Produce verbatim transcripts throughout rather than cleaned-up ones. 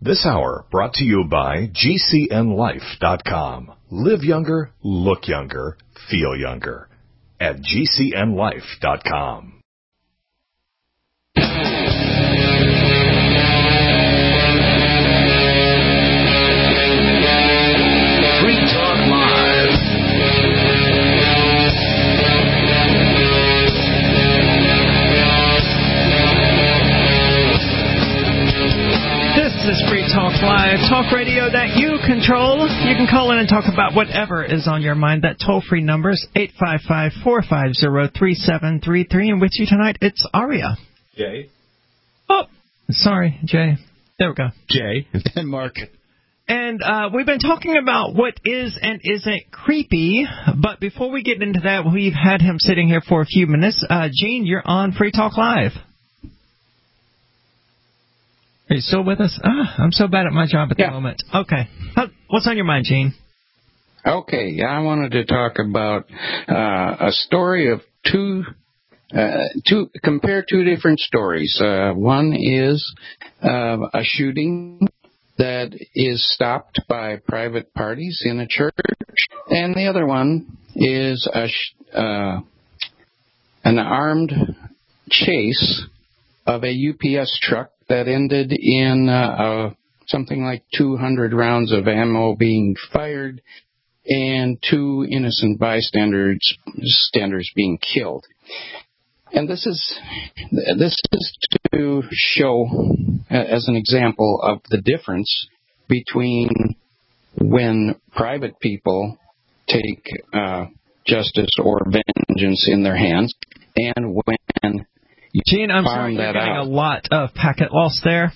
This hour brought to you by G C N life dot com. Live younger, look younger, feel younger at G C N life dot com. Free Talk Live. This is Free Talk Live, talk radio that you control. You can call in and talk about whatever is on your mind. That toll-free number is eight five five, four five zero, three seven three three. And with you tonight, it's Aria. Jay. Oh, sorry, Jay. There we go. Jay. And Mark. And uh, we've been talking about what is and isn't creepy. But before we get into that, we've had him sitting here for a few minutes. Uh, Gene, you're on Free Talk Live. Are you still with us? Ah, I'm so bad at my job at yeah. the moment. Okay. What's on your mind, Gene? Okay, I wanted to talk about uh, a story of two, uh, two, compare two different stories. Uh, one is uh, a shooting that is stopped by private parties in a church, and the other one is a sh- uh, an armed chase of a U P S truck that ended in uh, uh, something like two hundred rounds of ammo being fired and two innocent bystanders standers being killed. And this is this is to show, as an example, of the difference between when private people take uh, justice or vengeance in their hands and when Gene, I'm sorry, you're getting out. a lot of packet loss there.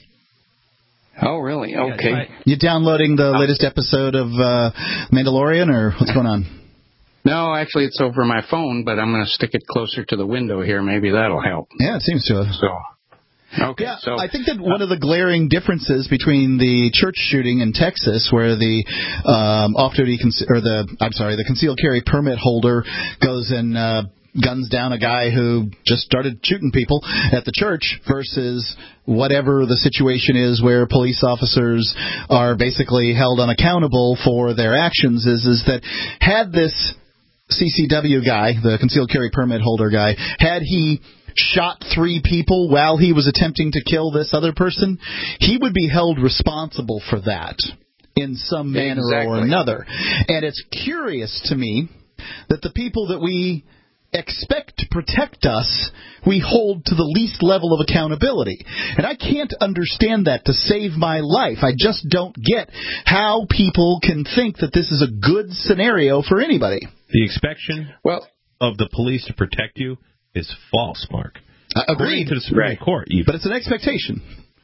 Oh, really? Okay. Right. You downloading the latest episode of uh, Mandalorian, or what's going on? No, actually, it's over my phone, but I'm going to stick it closer to the window here. Maybe that'll help. Yeah, it seems to. So, okay. Yeah, so I think that one of the glaring differences between the church shooting in Texas, where the um, off-duty con- or the I'm sorry, the concealed carry permit holder goes and uh, guns down a guy who just started shooting people at the church versus whatever the situation is where police officers are basically held unaccountable for their actions is, is that had this C C W guy, the concealed carry permit holder guy, had he shot three people while he was attempting to kill this other person, he would be held responsible for that in some manner exactly. or another. And it's curious to me that the people that we expect to protect us, we hold to the least level of accountability. And I can't understand that to save my life. I just don't get how people can think that this is a good scenario for anybody. The expectation well, of the police to protect you is false, Mark. Uh, agreed. According to the Supreme right. Court, even. But it's an expectation.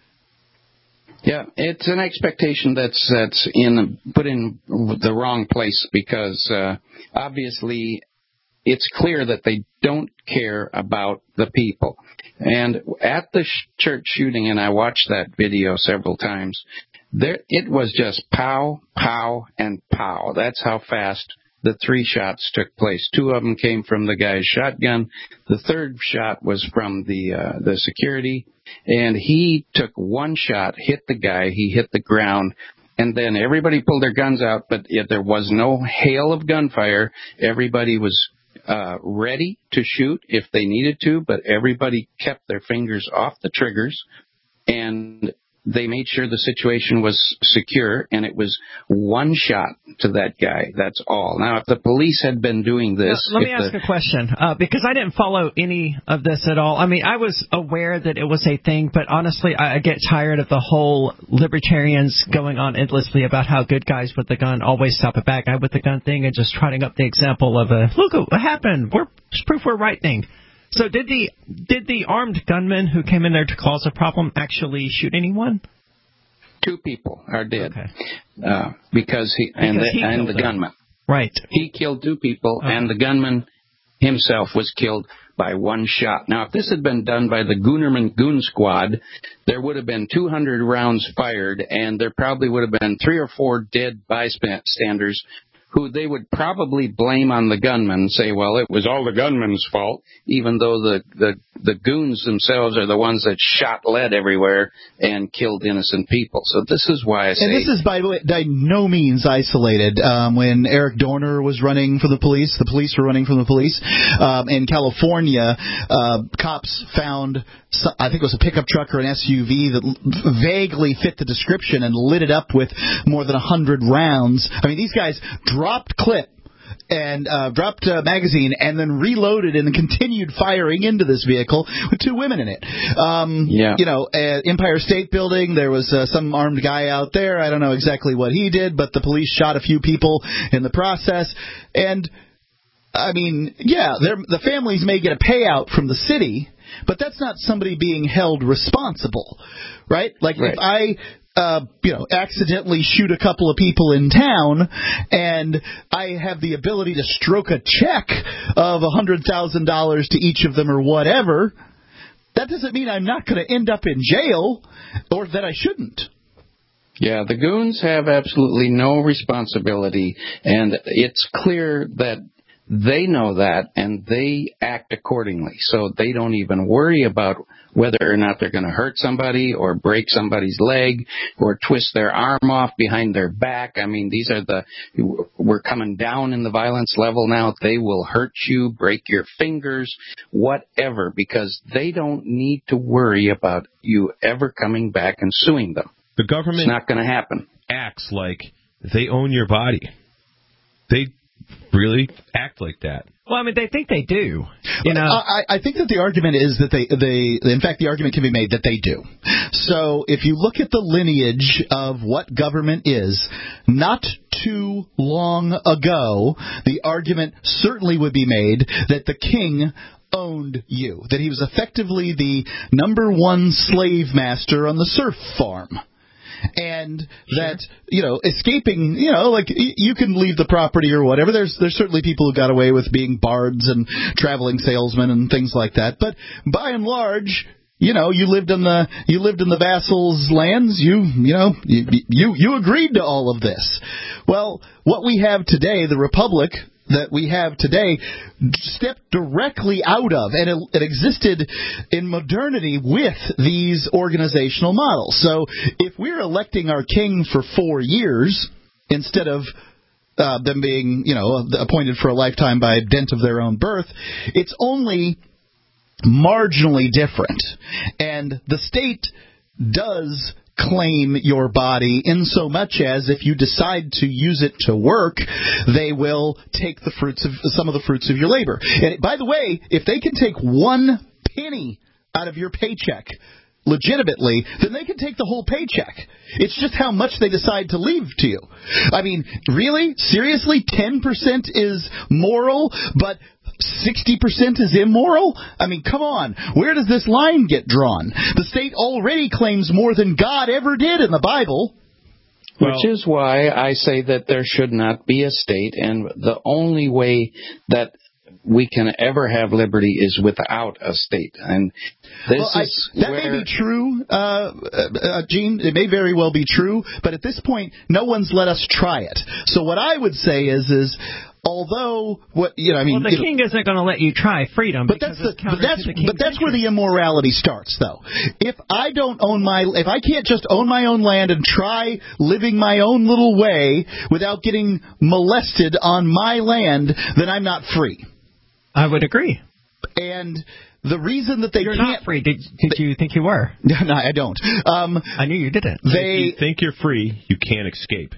Yeah, it's an expectation that's that's in put in the wrong place because uh, obviously it's clear that they don't care about the people. And at the sh- church shooting, and I watched that video several times, there it was just pow, pow, and pow. That's how fast the three shots took place. Two of them came from the guy's shotgun. The third shot was from the uh, the security, and he took one shot, hit the guy, he hit the ground, and then everybody pulled their guns out, but yet there was no hail of gunfire. Everybody was uh, ready to shoot if they needed to, but everybody kept their fingers off the triggers, and they made sure the situation was secure, and it was one shot to that guy. That's all. Now, if the police had been doing this... Now, let me ask the, a question, uh, because I didn't follow any of this at all. I mean, I was aware that it was a thing, but honestly, I, I get tired of the whole libertarians going on endlessly about how good guys with the gun always stop a bad guy with the gun thing and just trotting up the example of a, look what happened, we're it's proof we're right thing. So did the did the armed gunman who came in there to cause a problem actually shoot anyone? Two people are dead. Okay. Uh, because he because and the, he and the them. gunman. Right. He killed two people, okay. and the gunman himself was killed by one shot. Now, if this had been done by the Goonerman Goon Squad, there would have been two hundred rounds fired, and there probably would have been three or four dead bystanders who they would probably blame on the gunman and say, well, it was all the gunman's fault, even though the, the, the goons themselves are the ones that shot lead everywhere and killed innocent people. So this is why I say... And this is, by the way, by no means isolated. Um, when Eric Dorner was running for the police, the police were running from the police, um, in California, uh, cops found, I think it was a pickup truck or an S U V that vaguely fit the description and lit it up with more than one hundred rounds. I mean, these guys dropped clip and uh, dropped a magazine and then reloaded and continued firing into this vehicle with two women in it. Um, yeah. You know, at Empire State Building, there was uh, some armed guy out there. I don't know exactly what he did, but the police shot a few people in the process. And, I mean, yeah, the families may get a payout from the city, but that's not somebody being held responsible, right? Like, right. if I... Uh, you know, accidentally shoot a couple of people in town, and I have the ability to stroke a check of one hundred thousand dollars to each of them or whatever, that doesn't mean I'm not going to end up in jail, or that I shouldn't. Yeah, the goons have absolutely no responsibility, and it's clear that they know that, and they act accordingly. So they don't even worry about whether or not they're going to hurt somebody or break somebody's leg or twist their arm off behind their back. I mean, these are the, we're coming down in the violence level now. They will hurt you, break your fingers, whatever, because they don't need to worry about you ever coming back and suing them. The government it's not going to happen. Acts like they own your body. They really act like that. Well, I mean, they think they do. You know, I, I think that the argument is that they, they, in fact, the argument can be made that they do. So if you look at the lineage of what government is, not too long ago, the argument certainly would be made that the king owned you, that he was effectively the number one slave master on the serf farm. And that, you know, escaping, you know, like you can leave the property or whatever. There's there's certainly people who got away with being bards and traveling salesmen and things like that. But by and large, you know, you lived in the you lived in the vassals' lands. You you know you you, you agreed to all of this. Well, what we have today, the republic that we have today, stepped directly out of, and it, it existed in modernity with these organizational models. So if we're electing our king for four years instead of uh, them being, you know, appointed for a lifetime by dint of their own birth, it's only marginally different. And the state does claim your body in so much as if you decide to use it to work, they will take the fruits of some of the fruits of your labor. And by the way, if they can take one penny out of your paycheck legitimately, then they can take the whole paycheck. It's just how much they decide to leave to you. I mean, really? Seriously? ten percent is moral, but sixty percent is immoral? I mean, come on. Where does this line get drawn? The state already claims more than God ever did in the Bible. Well, which is why I say that there should not be a state, and the only way that we can ever have liberty is without a state. And this well, I, is that where... may be true, uh, uh, Gene. It may very well be true, but at this point, no one's let us try it. So what I would say is, is although what you know, I mean, well, the you king know, isn't going to let you try freedom. But that's the, but that's the but that's where the immorality starts, though. If I don't own my, if I can't just own my own land and try living my own little way without getting molested on my land, then I'm not free. I would agree. And the reason that they you're can't... not free. Did, did you think you were? No, I don't. Um, I knew you didn't. They if you think you're free, you can't escape.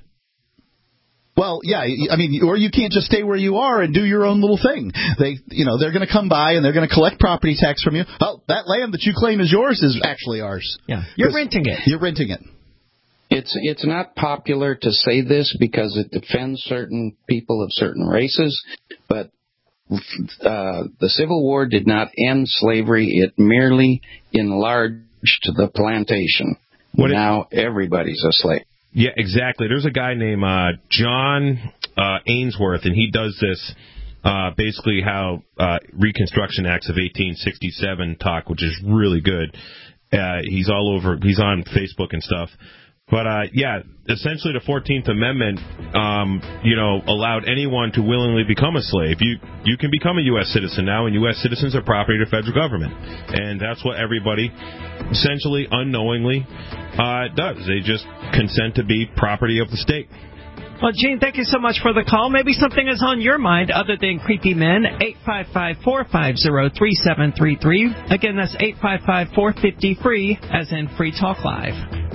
Well, yeah, I mean, or you can't just stay where you are and do your own little thing. They, you know, they're going to come by and they're going to collect property tax from you. Oh, that land that you claim is yours is actually ours. Yeah, you're renting it. You're renting it. It's it's not popular to say this because it defends certain people of certain races, but uh, the Civil War did not end slavery. It merely enlarged the plantation. What now it, everybody's a slave. Yeah, exactly. There's a guy named uh, John uh, Ainsworth, and he does this uh, basically how uh, Reconstruction Acts of eighteen sixty-seven talk, which is really good. Uh, he's all over. He's on Facebook and stuff. But, uh, yeah, essentially the fourteenth Amendment, um, you know, allowed anyone to willingly become a slave. You you can become a U S citizen now, and U S citizens are property of the federal government. And that's what everybody, essentially, unknowingly, uh, does. They just consent to be property of the state. Well, Gene, thank you so much for the call. Maybe something is on your mind other than creepy men. eight five five, four five zero, three seven three three. Again, that's eight five five, four five zero, free, as in Free Talk Live.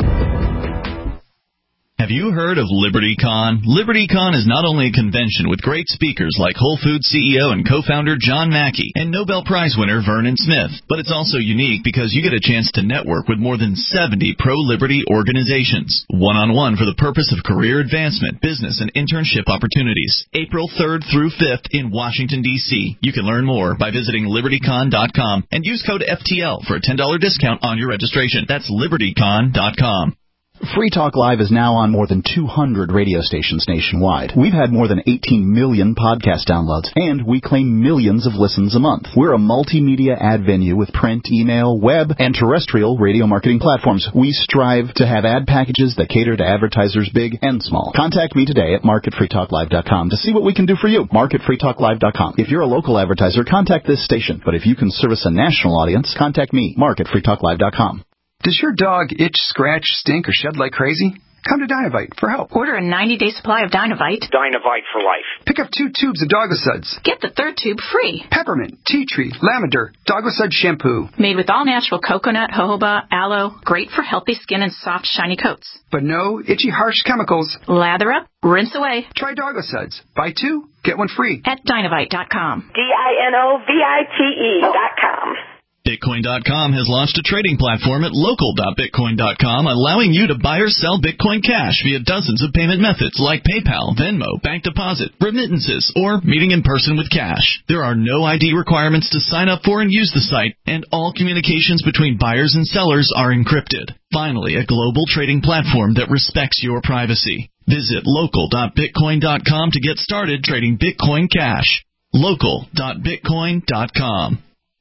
Have you heard of LibertyCon? LibertyCon is not only a convention with great speakers like Whole Foods C E O and co-founder John Mackey and Nobel Prize winner Vernon Smith, but it's also unique because you get a chance to network with more than seventy pro-liberty organizations, one-on-one for the purpose of career advancement, business, and internship opportunities. April third through fifth in Washington, D C You can learn more by visiting Liberty Con dot com and use code F T L for a ten dollars discount on your registration. That's Liberty Con dot com. Free Talk Live is now on more than two hundred radio stations nationwide. We've had more than eighteen million podcast downloads, and we claim millions of listens a month. We're a multimedia ad venue with print, email, web, and terrestrial radio marketing platforms. We strive to have ad packages that cater to advertisers big and small. Contact me today at Market Free Talk Live dot com to see what we can do for you. Market Free Talk Live dot com. If you're a local advertiser, contact this station. But if you can service a national audience, contact me, Market Free Talk Live dot com. Does your dog itch, scratch, stink, or shed like crazy? Come to Dynovite for help. Order a ninety-day supply of Dynovite. Dynovite for life. Pick up two tubes of Doggosuds. Get the third tube free. Peppermint, tea tree, lavender, Doggosud shampoo. Made with all-natural coconut, jojoba, aloe. Great for healthy skin and soft, shiny coats. But no itchy, harsh chemicals. Lather up, rinse away. Try Doggosuds. Buy two, get one free. At Dynovite dot com. D I N O V I T E dot com. Bitcoin dot com has launched a trading platform at local dot bitcoin dot com, allowing you to buy or sell Bitcoin Cash via dozens of payment methods like PayPal, Venmo, bank deposit, remittances, or meeting in person with cash. There are no I D requirements to sign up for and use the site, and all communications between buyers and sellers are encrypted. Finally, a global trading platform that respects your privacy. Visit local dot bitcoin dot com to get started trading Bitcoin Cash. local dot bitcoin dot com.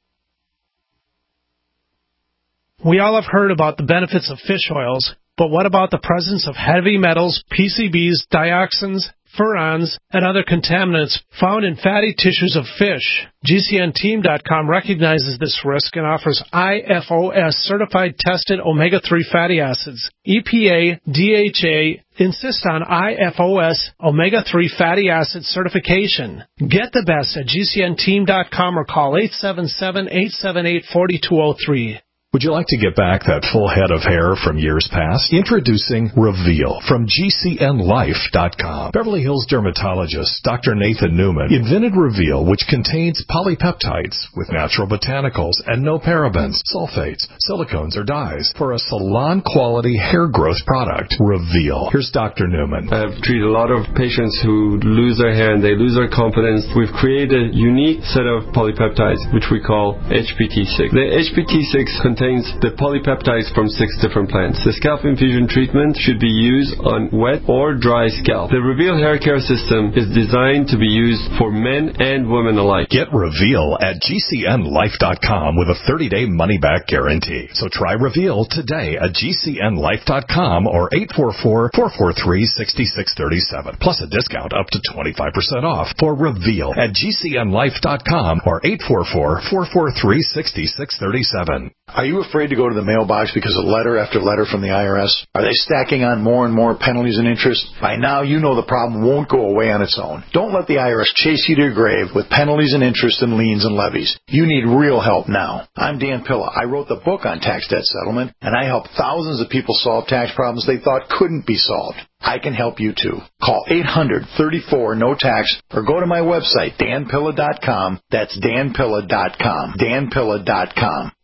We all have heard about the benefits of fish oils, but what about the presence of heavy metals, P C Bs, dioxins, furans, and other contaminants found in fatty tissues of fish? G C N team dot com recognizes this risk and offers I F O S certified tested omega three fatty acids. E P A, D H A insist on I F O S omega three fatty acid certification. Get the best at G C N team dot com or call eight seven seven, eight seven eight, four two zero three. Would you like to get back that full head of hair from years past? Introducing Reveal from G C N Life dot com. Beverly Hills dermatologist Doctor Nathan Newman invented Reveal, which contains polypeptides with natural botanicals and no parabens, sulfates, silicones, or dyes for a salon-quality hair growth product. Reveal. Here's Doctor Newman. I've treated a lot of patients who lose their hair and they lose their confidence. We've created a unique set of polypeptides, which we call H P T six. The H P T six contains contains the polypeptides from six different plants. The scalp infusion treatment should be used on wet or dry scalp. The Reveal hair care system is designed to be used for men and women alike. Get Reveal at G C N Life dot com with a thirty-day money-back guarantee. So try Reveal today at G C N Life dot com or eight four four, four four three, six six three seven. Plus a discount up to twenty-five percent off for Reveal at G C N Life dot com or eight four four, four four three, six six three seven. Are you afraid to go to the mailbox because of letter after letter from the I R S? Are they stacking on more and more penalties and interest? By now, you know the problem won't go away on its own. Don't let the I R S chase you to your grave with penalties and interest and liens and levies. You need real help now. I'm Dan Pilla. I wrote the book on tax debt settlement, and I helped thousands of people solve tax problems they thought couldn't be solved. I can help you too. Call eight hundred, thirty-four, no tax or go to my website, Dan Pilla dot com. That's Dan Pilla dot com. Dan Pilla dot com.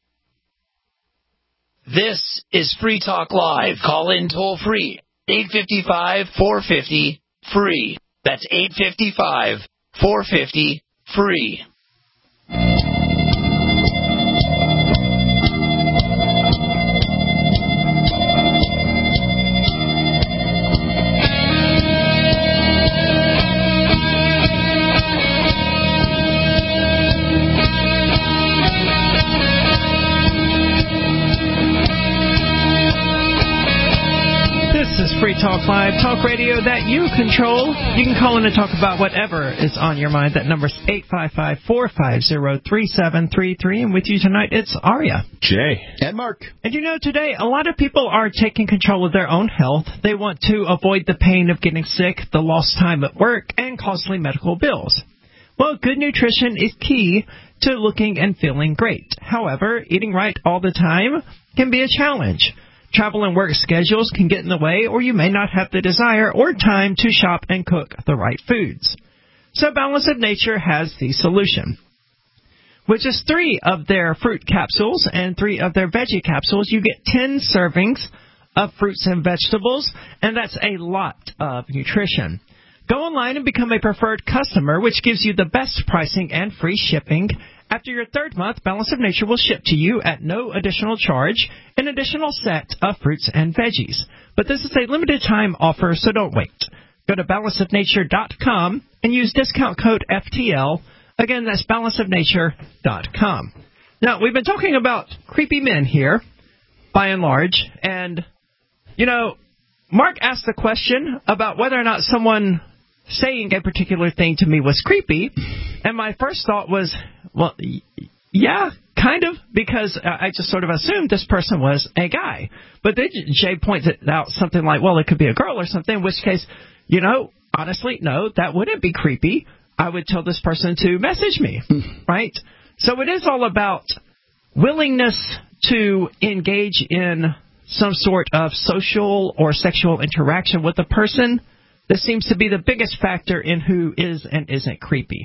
This is Free Talk Live. Call in toll free. eight five five, four five zero, free. That's eight five five, four five zero, free. is Free Talk Live, talk radio that you control. You can call in and talk about whatever is on your mind. That number's eight five five, four five zero, three seven three three. And with you tonight, it's Aria. Jay. And Mark. And you know, today, a lot of people are taking control of their own health. They want to avoid the pain of getting sick, the lost time at work, and costly medical bills. Well, good nutrition is key to looking and feeling great. However, eating right all the time can be a challenge. Travel and work schedules can get in the way, or you may not have the desire or time to shop and cook the right foods. So Balance of Nature has the solution. With just three of their fruit capsules and three of their veggie capsules, you get ten servings of fruits and vegetables, and that's a lot of nutrition. Go online and become a preferred customer, which gives you the best pricing and free shipping. After your third month, Balance of Nature will ship to you at no additional charge an additional set of fruits and veggies. But this is a limited time offer, so don't wait. Go to balance of nature dot com and use discount code F T L. Again, that's balance of nature dot com. Now, we've been talking about creepy men here, by and large, and, you know, Mark asked the question about whether or not someone saying a particular thing to me was creepy, and my first thought was, well, yeah, kind of, because I just sort of assumed this person was a guy. But then Jay pointed out something like, well, it could be a girl or something, in which case, you know, honestly, no, that wouldn't be creepy. I would tell this person to message me, right? So it is all about willingness to engage in some sort of social or sexual interaction with a person. This seems to be the biggest factor in who is and isn't creepy.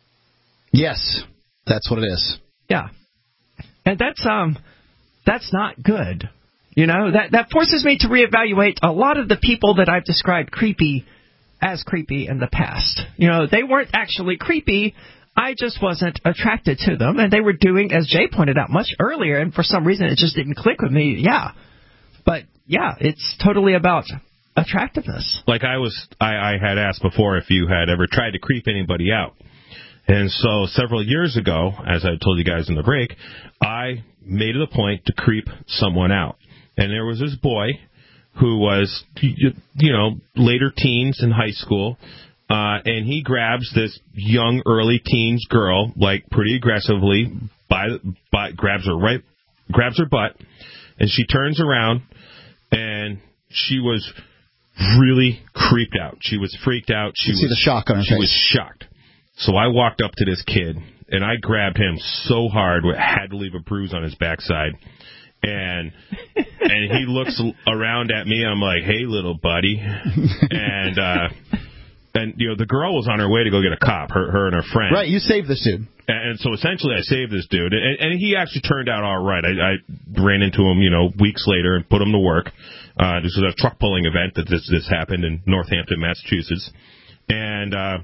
Yes, that's what it is. Yeah. And that's um that's not good. You know, that that forces me to reevaluate a lot of the people that I've described creepy as creepy in the past. You know, they weren't actually creepy. I just wasn't attracted to them, and they were doing, as Jay pointed out much earlier, and for some reason it just didn't click with me. Yeah. But yeah, it's totally about attractiveness. Like I was, I, I had asked before if you had ever tried to creep anybody out. And so several years ago, as I told you guys in the break, I made it a point to creep someone out. And there was this boy who was, you know, later teens in high school, uh, and he grabs this young, early teens girl, like pretty aggressively, by, by grabs her right, grabs her butt, and she turns around, and she was really creeped out. She was freaked out. She you was, see the shock on her she face. was shocked. So I walked up to this kid, and I grabbed him so hard, I had to leave a bruise on his backside. And and he looks around at me. I'm like, hey, little buddy. And, uh, and you know, the girl was on her way to go get a cop, her her and her friend. Right, you saved this dude. And so essentially I saved this dude. And, and he actually turned out all right. I, I ran into him, you know, weeks later and put him to work. Uh, this was a truck pulling event that this, this happened in Northampton, Massachusetts. And... Uh,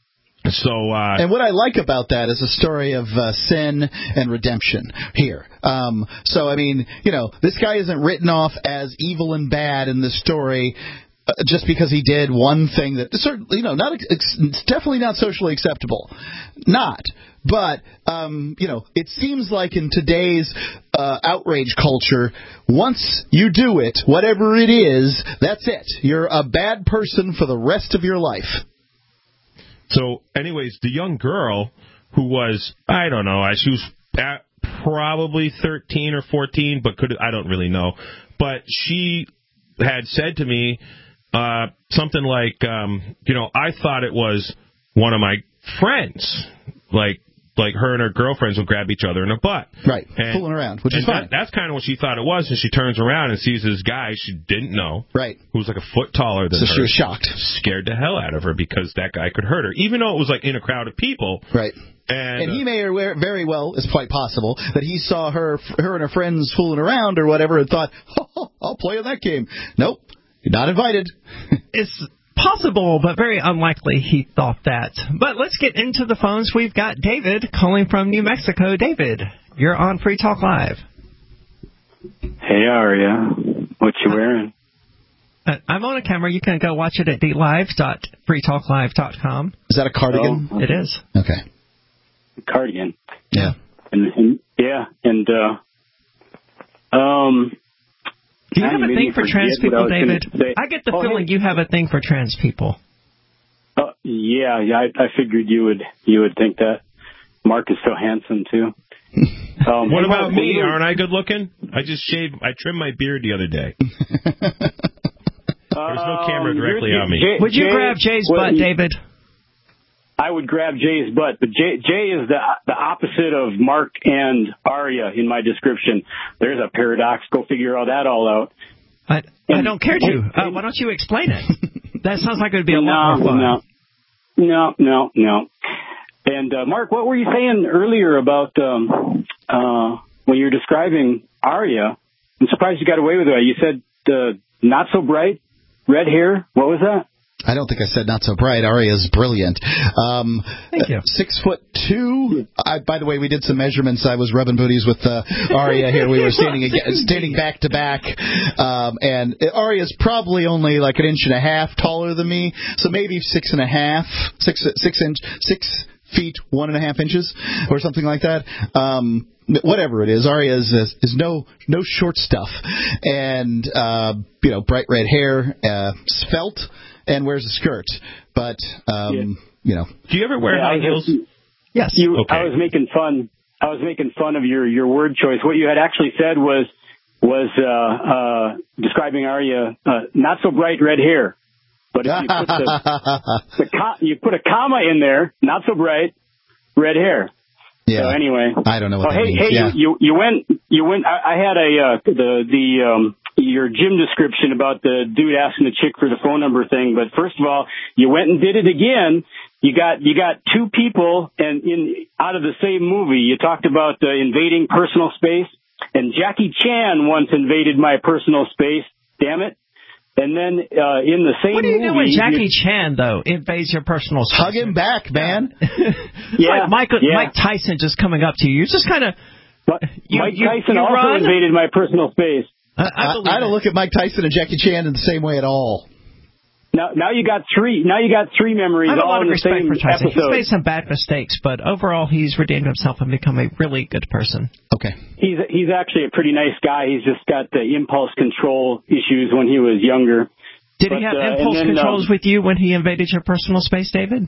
So, uh, and what I like about that is a story of uh, sin and redemption here. Um, so, I mean, you know, this guy isn't written off as evil and bad in this story uh, just because he did one thing that, certainly, you know, not it's definitely not socially acceptable. Not. But, um, you know, it seems like in today's uh, outrage culture, once you do it, whatever it is, that's it. You're a bad person for the rest of your life. So, anyways, the young girl who was, I don't know, she was at probably thirteen or fourteen, but could I don't really know. But she had said to me uh, something like, um, you know, I thought it was one of my friends, like like her and her girlfriends would grab each other in the butt. Right, and, fooling around, which is that, fine. That's kind of what she thought it was, and she turns around and sees this guy she didn't know, right, who was like a foot taller than so her. So she was shocked. Scared the hell out of her because that guy could hurt her, even though it was like in a crowd of people. Right. And, and he may very well, it's quite possible, that he saw her her and her friends fooling around or whatever and thought, oh, I'll play in that game. Nope, you're not invited. It's possible, but very unlikely he thought that. But let's get into the phones. We've got David calling from New Mexico. David, you're on Free Talk Live. Hey, Aria. What you wearing? Uh, I'm on a camera. You can go watch it at d live dot free talk live dot com. Is that a cardigan? Oh, it is. Okay. Cardigan. Yeah. And, and yeah, and uh, um, Do you Now have a made thing me for forget trans what people, I was gonna David? say. I get the Oh, feeling hey. you have a thing for trans people. Uh, yeah, yeah. I, I figured you would you would think that. Mark is so handsome too. Um, what hey, about Mark, me? you- Aren't I good looking? I just shaved. I trimmed my beard the other day. There's no camera Um, directly you're- on me. Jay- Would you Jay- grab Jay's what butt, you- David? I would grab Jay's butt, but Jay, Jay is the the opposite of Mark and Arya in my description. There's a paradox. Go figure all that all out. I, I And- don't care to. Uh, why don't you explain it? That sounds like it would be a no, lot more fun. No, no, no, no. And uh, Mark, what were you saying earlier about um, uh, when you were describing Arya? I'm surprised you got away with it. You said uh, not so bright, red hair. What was that? I don't think I said not so bright. Aria's brilliant. Um, Thank you. Six foot two. I, by the way, we did some measurements. I was rubbing booties with uh, Aria here. We were standing again, standing back to back, um, and Aria's probably only like an inch and a half taller than me, so maybe six and a half, six six inch, six feet one and a half inches, or something like that. Um, whatever it is, Arya is, is, is no no short stuff, and uh, you know, bright red hair, uh, svelte. And wears a skirt, but um, Yeah. you know. Do you ever wear Yeah, high I was heels? just- Yes. You, Okay. I was making fun. I was making fun of your, your word choice. What you had actually said was was uh, uh, describing Arya uh, not so bright red hair, but if you put the, the co- you put a comma in there, not so bright red hair. Yeah. So anyway, I don't know what oh, that hey, means. hey, Yeah. you, you you went you went. I, I had a uh, the the um, your gym description about the dude asking the chick for the phone number thing. But first of all, you went and did it again. You got you got two people and in out of the same movie. You talked about uh, invading personal space, and Jackie Chan once invaded my personal space. Damn it! And then uh, in the same What do you movie, do when Jackie you, Chan, though, invades your personal space? Hug him back, man. It's Yeah, like Michael, yeah. Mike Tyson just coming up to you. You're just kind of... You, Mike you, Tyson you also run? invaded my personal space. I, I, I, believe I don't it. look at Mike Tyson and Jackie Chan in the same way at all. Now, now you got three. Now you got three memories I have a all lot in of the respect same for Tyson. He's episode. made some bad mistakes, but overall he's redeemed himself and become a really good person. Okay. He's he's actually a pretty nice guy. He's just got the impulse control issues when he was younger. Did But, he have uh, impulse and then, controls um, with you when he invaded your personal space, David?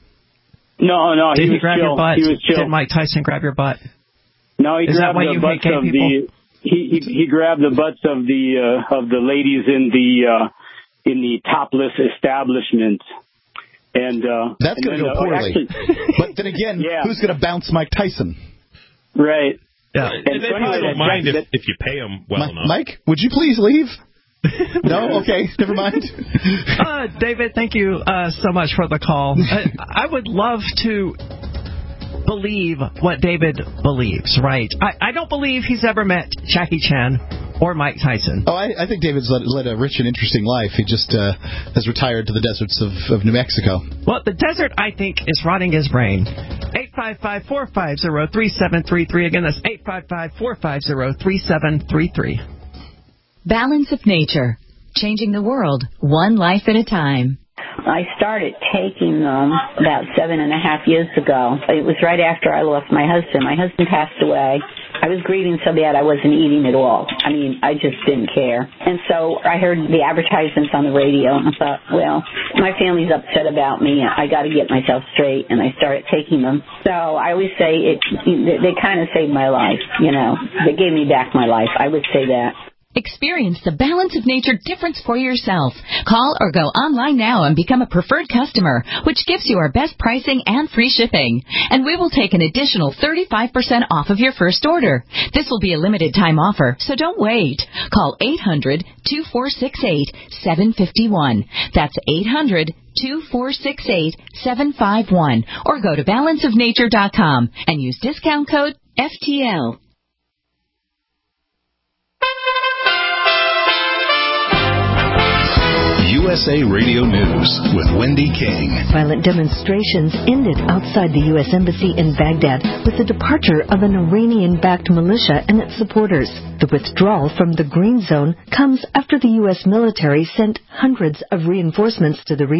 No, no, Did he he, was grab chill. your butt? He was chill. Did Mike Tyson grab your butt? No, he Is that grabbed why the you hate butts gay of people? the he, he he grabbed the butts of the uh, of the ladies in the uh, in the topless establishment. And uh, That's and going to then, go uh, poorly. actually, But then again, Yeah. who's going to bounce Mike Tyson? right. Yeah. And And they so probably anyway, don't mind that- if, if you pay them well Mi- enough. Mike, would you please leave? No? Okay, never mind. Uh, David, thank you uh, so much for the call. I, I would love to believe what David believes, right? I, I don't believe he's ever met Jackie Chan or Mike Tyson. Oh, I, I think David's led, led a rich and interesting life. He just uh, has retired to the deserts of, of New Mexico. Well, the desert, I think, is rotting his brain. eight five five, four five zero, three seven three three. Again, that's eight five five, four five zero, three seven three three. Balance of Nature. Changing the world, one life at a time. I started taking them about seven and a half years ago. It was right after I lost my husband. My husband passed away. I was grieving so bad I wasn't eating at all. I mean, I just didn't care. And so I heard the advertisements on the radio, and I thought, well, my family's upset about me. I got to get myself straight, and I started taking them. So I always say it. They kind of saved my life, you know. They gave me back my life. I would say that. Experience the Balance of Nature difference for yourself. Call or go online now and become a preferred customer, which gives you our best pricing and free shipping. And we will take an additional thirty-five percent off of your first order. This will be a limited time offer, so don't wait. Call eight hundred, two four six eight, seven five one. That's eight hundred, two four six eight, seven five one. Or go to balance of nature dot com and use discount code F T L. U S A Radio News with Wendy King. Violent demonstrations ended outside the U S Embassy in Baghdad with the departure of an Iranian-backed militia and its supporters. The withdrawal from the Green Zone comes after the U S military sent hundreds of reinforcements to the region.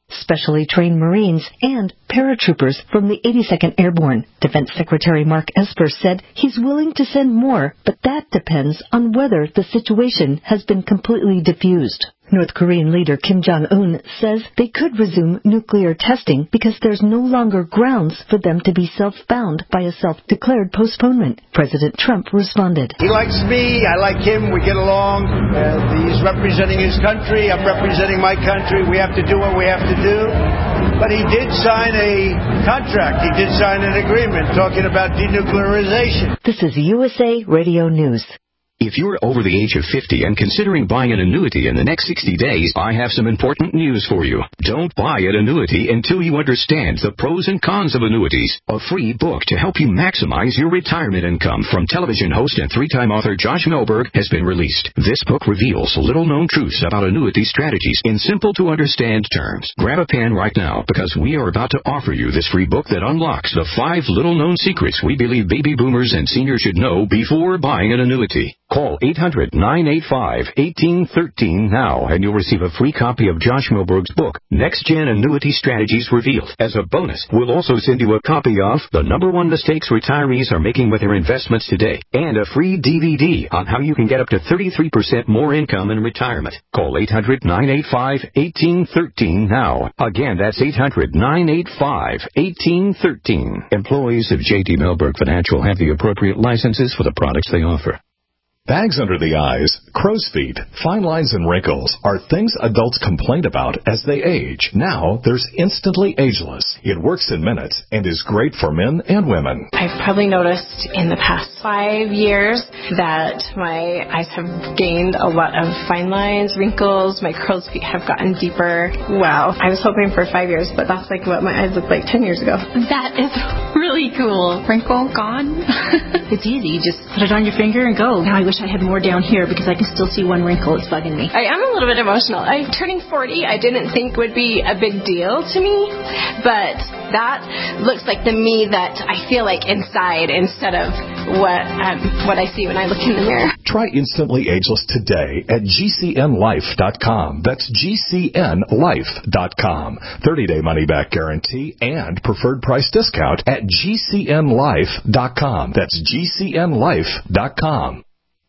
specially trained Marines, and paratroopers from the eighty-second Airborne. Defense Secretary Mark Esper said he's willing to send more, but that depends on whether the situation has been completely diffused. North Korean leader Kim Jong-un says they could resume nuclear testing because there's no longer grounds for them to be self-bound by a self-declared postponement. President Trump responded. He likes me, I like him, we get along. Uh, he's representing his country, I'm representing my country. We have to do what we have to do. But he did sign a contract, he did sign an agreement talking about denuclearization. This is U S A Radio News. If you're over the age of fifty and considering buying an annuity in the next sixty days, I have some important news for you. Don't buy an annuity until you understand the pros and cons of annuities. A free book to help you maximize your retirement income from television host and three-time author Josh Milberg has been released. This book reveals little-known truths about annuity strategies in simple-to-understand terms. Grab a pen right now because we are about to offer you this free book that unlocks the five little-known secrets we believe baby boomers and seniors should know before buying an annuity. Call eight hundred, nine eight five, one eight one three now and you'll receive a free copy of Josh Milberg's book, Next Gen Annuity Strategies Revealed. As a bonus, we'll also send you a copy of The Number One Mistakes Retirees Are Making with Their Investments Today and a free D V D on how you can get up to thirty-three percent more income in retirement. Call eight hundred, nine eight five, one eight one three now. Again, that's eight hundred, nine eight five, one eight one three. Employees of J D Milberg Financial have the appropriate licenses for the products they offer. Bags under the eyes, crow's feet, fine lines, and wrinkles are things adults complain about as they age. Now, there's Instantly Ageless. It works in minutes and is great for men and women. I've probably noticed in the past five years that my eyes have gained a lot of fine lines, wrinkles, my crow's feet have gotten deeper. Wow. I was hoping for five years, but that's like what my eyes looked like ten years ago. That is really cool. Wrinkle gone. It's easy. You just put it on your finger and go. Now I wish I had more down here because I can still see one wrinkle. It's bugging me. I am a little bit emotional. I turning forty, I didn't think would be a big deal to me, but that looks like the me that I feel like inside instead of what um, what I see when I look in the mirror. Try Instantly Ageless today at G C N life dot com. That's G C N life dot com. thirty-day money-back guarantee and preferred price discount at G C N life dot com. That's G C N life dot com.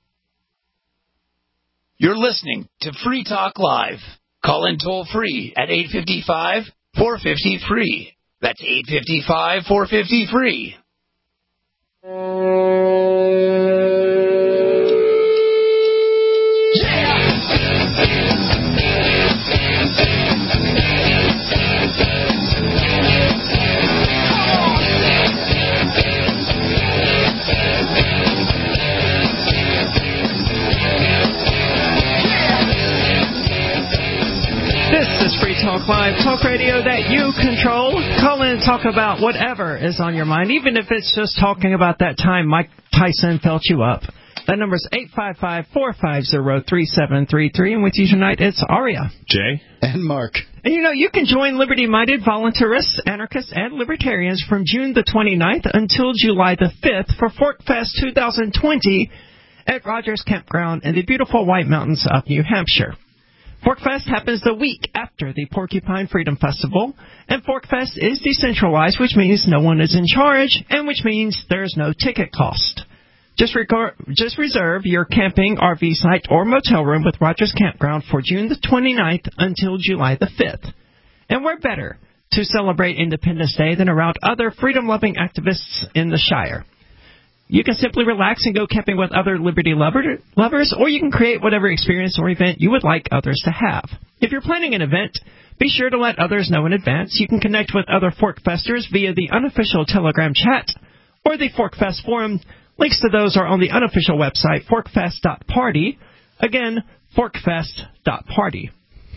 You're listening to Free Talk Live. Call in toll free at eight five five, four five zero, free. That's eight five five, four five zero, free. This is Free Talk Live, talk radio that you control. Call in and talk about whatever is on your mind, even if it's just talking about that time Mike Tyson felt you up. That number is eight five five, four five zero, three seven three three. And with you tonight, it's Aria. Jay. And Mark. And you know, you can join liberty-minded voluntarists, anarchists, and libertarians from June the twenty-ninth until July the fifth for Fork Fest twenty twenty at Rogers Campground in the beautiful White Mountains of New Hampshire. Fork Fest happens the week after the Porcupine Freedom Festival, and Fork Fest is decentralized, which means no one is in charge, and which means there's no ticket cost. Just, record, just reserve your camping, R V site, or motel room with Rogers Campground for June the twenty-ninth until July the fifth. And we're better to celebrate Independence Day than around other freedom-loving activists in the Shire. You can simply relax and go camping with other liberty lover, lovers, or you can create whatever experience or event you would like others to have. If you're planning an event, be sure to let others know in advance. You can connect with other Fork Festers via the unofficial Telegram chat or the Fork Fest forum. Links to those are on the unofficial website, forkfest dot party. Again, forkfest dot party.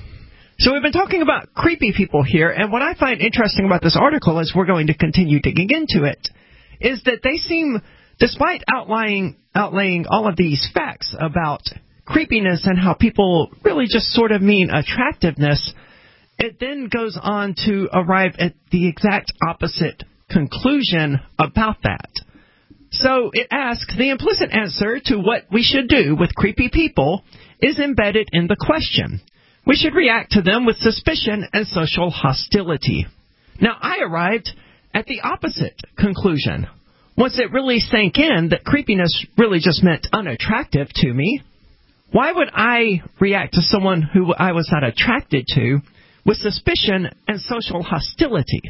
So we've been talking about creepy people here, and what I find interesting about this article, as we're going to continue digging into it, is that they seem... Despite outlying, outlaying all of these facts about creepiness and how people really just sort of mean attractiveness, it then goes on to arrive at the exact opposite conclusion about that. So it asks, the implicit answer to what we should do with creepy people is embedded in the question. we should react to them with suspicion and social hostility. Now, I arrived at the opposite conclusion. Once it really sank in that creepiness really just meant unattractive to me, why would I react to someone who I was not attracted to with suspicion and social hostility?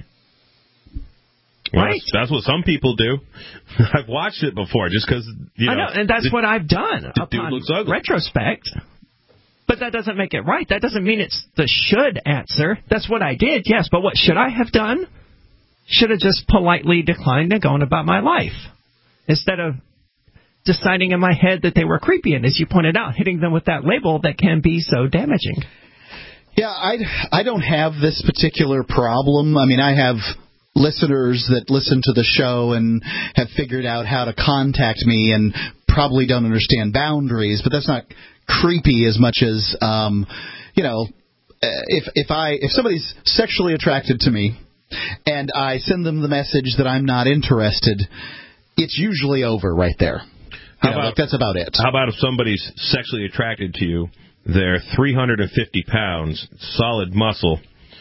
Well, Right? That's, that's what some people do. I've watched it before, just because you know. I know, and that's the, what I've done the upon dude looks ugly. retrospect. But that doesn't make it right. That doesn't mean it's the should answer. That's what I did, yes. But what should I have done? Should have just politely declined and gone about my life, instead of deciding in my head that they were creepy, and as you pointed out, hitting them with that label that can be so damaging. Yeah, I, I don't have this particular problem. I mean, I have listeners that listen to the show and have figured out how to contact me and probably don't understand boundaries, but that's not creepy as much as, um, you know, if if I if somebody's sexually attracted to me and I send them the message that I'm not interested, it's usually over right there. How You know, about, like that's about it. How about if somebody's sexually attracted to you, they're three hundred fifty pounds, solid muscle,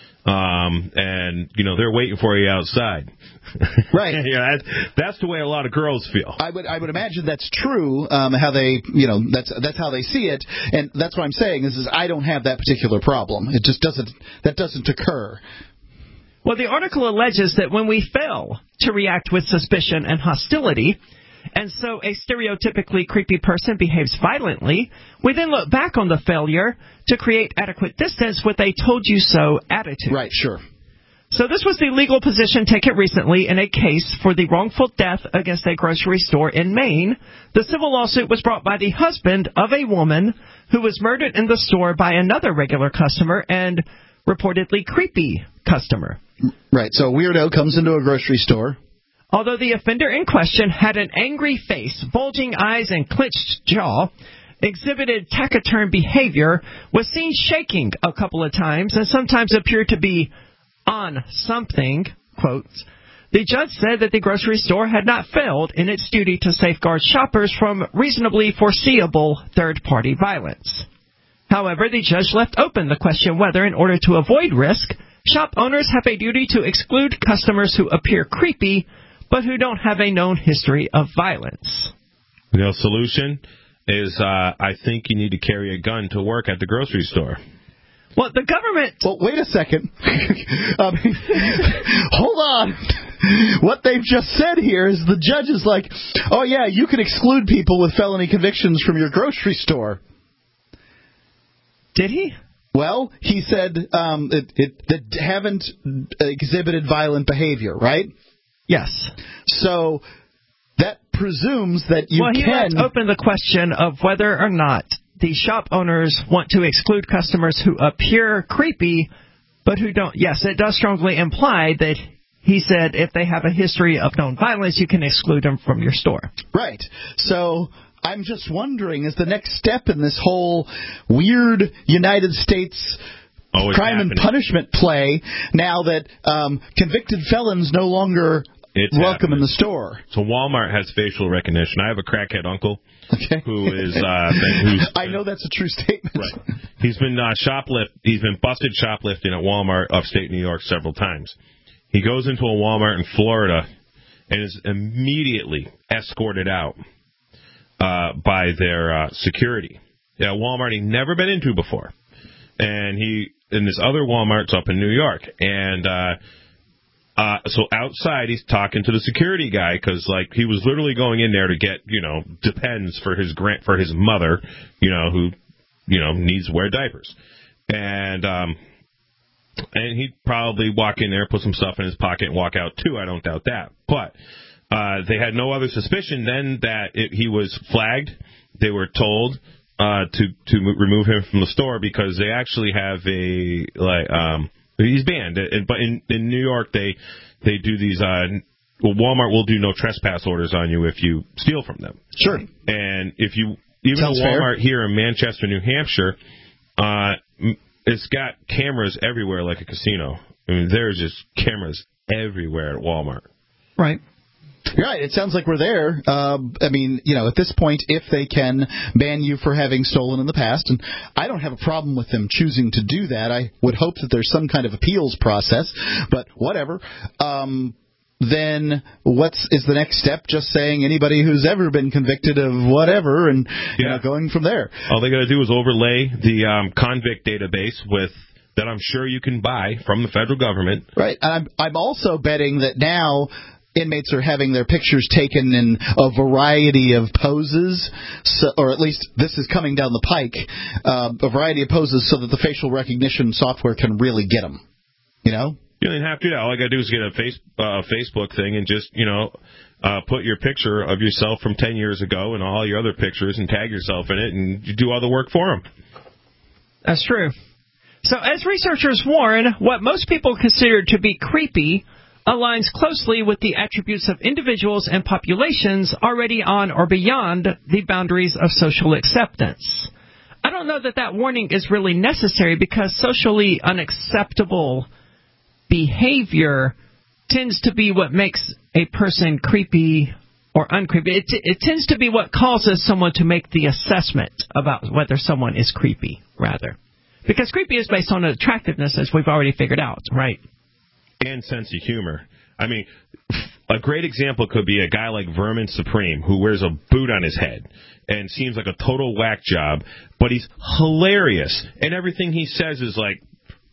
um, and, you know, they're waiting for you outside. Right. Yeah, that, that's the way a lot of girls feel. I would I would imagine that's true. Um, how they you know that's that's how they see it, and that's what I'm saying is, is I don't have that particular problem. It just doesn't that doesn't occur. Well, the article alleges that when we fail to react with suspicion and hostility, and so a stereotypically creepy person behaves violently, we then look back on the failure to create adequate distance with a told-you-so attitude. Right, sure. So this was the legal position taken recently in a case for the wrongful death against a grocery store in Maine. The civil lawsuit was brought by the husband of a woman who was murdered in the store by another regular customer and reportedly creepy customer. Right, so a weirdo comes into a grocery store. Although the offender in question had an angry face, bulging eyes, and clenched jaw, exhibited taciturn behavior, was seen shaking a couple of times, and sometimes appeared to be on something, quotes, the judge said that the grocery store had not failed in its duty to safeguard shoppers from reasonably foreseeable third-party violence. However, the judge left open the question whether, in order to avoid risk, shop owners have a duty to exclude customers who appear creepy but who don't have a known history of violence. The solution is, uh, I think you need to carry a gun to work at the grocery store. Well, the government... Well, wait a second. um, hold on. What they've just said here is the judge is like, oh, yeah, you can exclude people with felony convictions from your grocery store. Did he? Well, he said um, it, it, that haven't exhibited violent behavior, right? Yes. So that presumes that you well, he can... left open the question of whether or not the shop owners want to exclude customers who appear creepy, but who don't. Yes, it does strongly imply that he said if they have a history of known violence, you can exclude them from your store. Right. So I'm just wondering, is the next step in this whole weird United States oh, crime happening. and punishment play now that um, convicted felons no longer It's welcome happening. in the store? So Walmart has facial recognition. I have a crackhead uncle okay. who is. Uh, been, who's I know that's a true statement. Right. He's been uh, shoplift. He's been busted shoplifting at Walmart upstate New York several times. He goes into a Walmart in Florida and is immediately escorted out uh, by their uh, security. Yeah, Walmart he'd never been into before, and he in this other Walmart's up in New York, and. Uh, Uh, so outside, he's talking to the security guy because, like, he was literally going in there to get, you know, Depends for his grant for his mother, you know, who, you know, needs to wear diapers, and um, and he'd probably walk in there, put some stuff in his pocket, and walk out too. I don't doubt that, but uh, they had no other suspicion then that it, he was flagged. They were told uh, to to remove him from the store because they actually have a like. Um, He's banned, but in, in New York they they do these. Uh, well, Walmart will do no trespass orders on you if you steal from them. Sure. And if you even Sounds a Walmart fair. here in Manchester, New Hampshire, uh, it's got cameras everywhere like a casino. I mean, there's just cameras everywhere at Walmart. Right. Right. It sounds like we're there. Um, I mean, you know, at this point, if they can ban you for having stolen in the past, and I don't have a problem with them choosing to do that. I would hope that there's some kind of appeals process, but whatever. Um, then what's is the next step? Just saying anybody who's ever been convicted of whatever, and yeah. you know, going from there. All they got to do is overlay the um, convict database with that. I'm sure you can buy from the federal government. Right. I'm I'm also betting that now inmates are having their pictures taken in a variety of poses, so, or at least this is coming down the pike, uh, a variety of poses so that the facial recognition software can really get them. You know? You don't even have to do that. All I got to do is get a face, uh, Facebook thing and just, you know, uh, put your picture of yourself from ten years ago and all your other pictures and tag yourself in it, and you do all the work for them. That's true. So as researchers warn, what most people consider to be creepy aligns closely with the attributes of individuals and populations already on or beyond the boundaries of social acceptance. I don't know that that warning is really necessary because socially unacceptable behavior tends to be what makes a person creepy or uncreepy. It, it tends to be what causes someone to make the assessment about whether someone is creepy, rather. Because creepy is based on attractiveness, as we've already figured out, right? And sense of humor. I mean, a great example could be a guy like Vermin Supreme, who wears a boot on his head and seems like a total whack job, but he's hilarious, and everything he says is like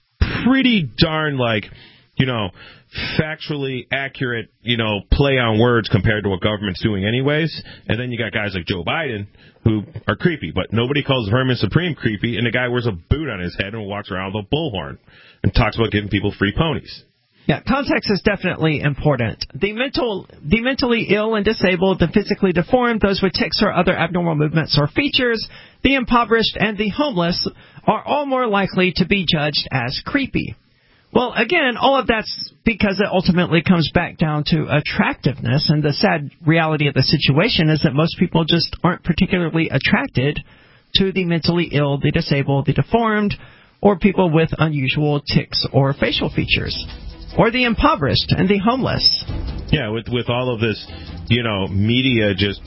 pretty darn like, you know, factually accurate, you know, play on words compared to what government's doing anyways. And then you got guys like Joe Biden who are creepy, but nobody calls Vermin Supreme creepy, and the guy wears a boot on his head and walks around with a bullhorn and talks about giving people free ponies. Yeah, context is definitely important. The mental, the mentally ill and disabled, the physically deformed, those with tics or other abnormal movements or features, the impoverished, and the homeless are all more likely to be judged as creepy. Well, again, all of that's because it ultimately comes back down to attractiveness, and the sad reality of the situation is that most people just aren't particularly attracted to the mentally ill, the disabled, the deformed, or people with unusual tics or facial features. Or the impoverished and the homeless. Yeah, with with all of this, you know, media just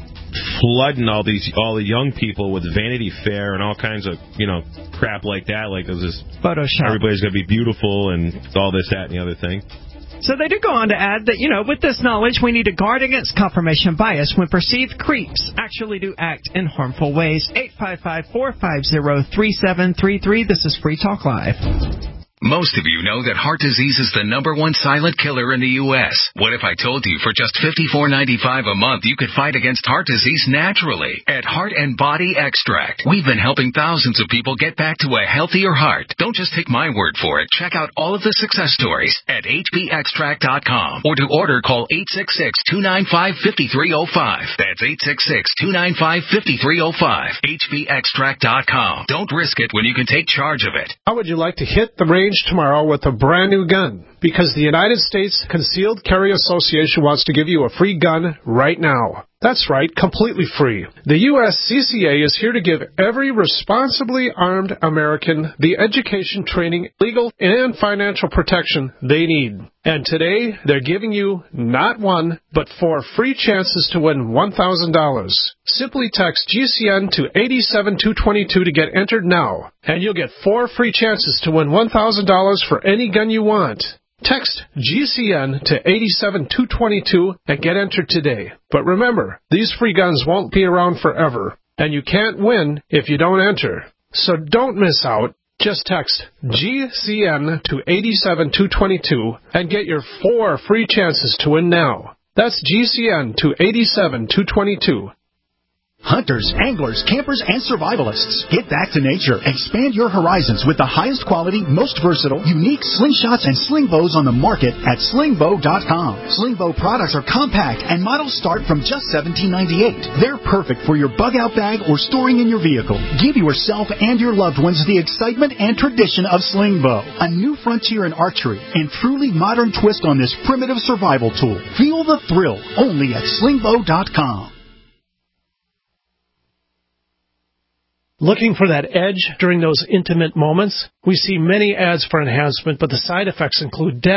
flooding all these all the young people with Vanity Fair and all kinds of, you know, crap like that. Like there's this Photoshop. Everybody's gonna be beautiful and all this, that, and the other thing. So they do go on to add that, you know, with this knowledge, we need to guard against confirmation bias when perceived creeps actually do act in harmful ways. eight five five, four five zero, three seven three three. This is Free Talk Live. Most of you know that heart disease is the number one silent killer in the U S What if I told you for just fifty-four ninety-five a month you could fight against heart disease naturally? At Heart and Body Extract, we've been helping thousands of people get back to a healthier heart. Don't just take my word for it. Check out all of the success stories at H B extract dot com, or to order, call eight six six, two nine five, five three zero five. That's eight six six, two nine five, five three zero five. H B extract dot com. Don't risk it when you can take charge of it. How would you like to hit the range tomorrow with a brand new gun? Because the United States Concealed Carry Association wants to give you a free gun right now. That's right, completely free. The U S C C A is here to give every responsibly armed American the education, training, legal, and financial protection they need. And today, they're giving you not one, but four free chances to win one thousand dollars. Simply text G C N to eight seven two two two to get entered now, and you'll get four free chances to win one thousand dollars for any gun you want. Text G C N to eight seven two two two and get entered today. But remember, these free guns won't be around forever, and you can't win if you don't enter. So don't miss out. Just text G C N to eight seven two two two and get your four free chances to win now. That's G C N to eight seven two two two. Hunters, anglers, campers, and survivalists. Get back to nature. Expand your horizons with the highest quality, most versatile, unique slingshots and sling bows on the market at sling bow dot com. Sling bow products are compact and models start from just seventeen ninety-eight. They're perfect for your bug-out bag or storing in your vehicle. Give yourself and your loved ones the excitement and tradition of sling bow. A new frontier in archery and truly modern twist on this primitive survival tool. Feel the thrill only at sling bow dot com. Looking for that edge during those intimate moments? We see many ads for enhancement, but the side effects include death.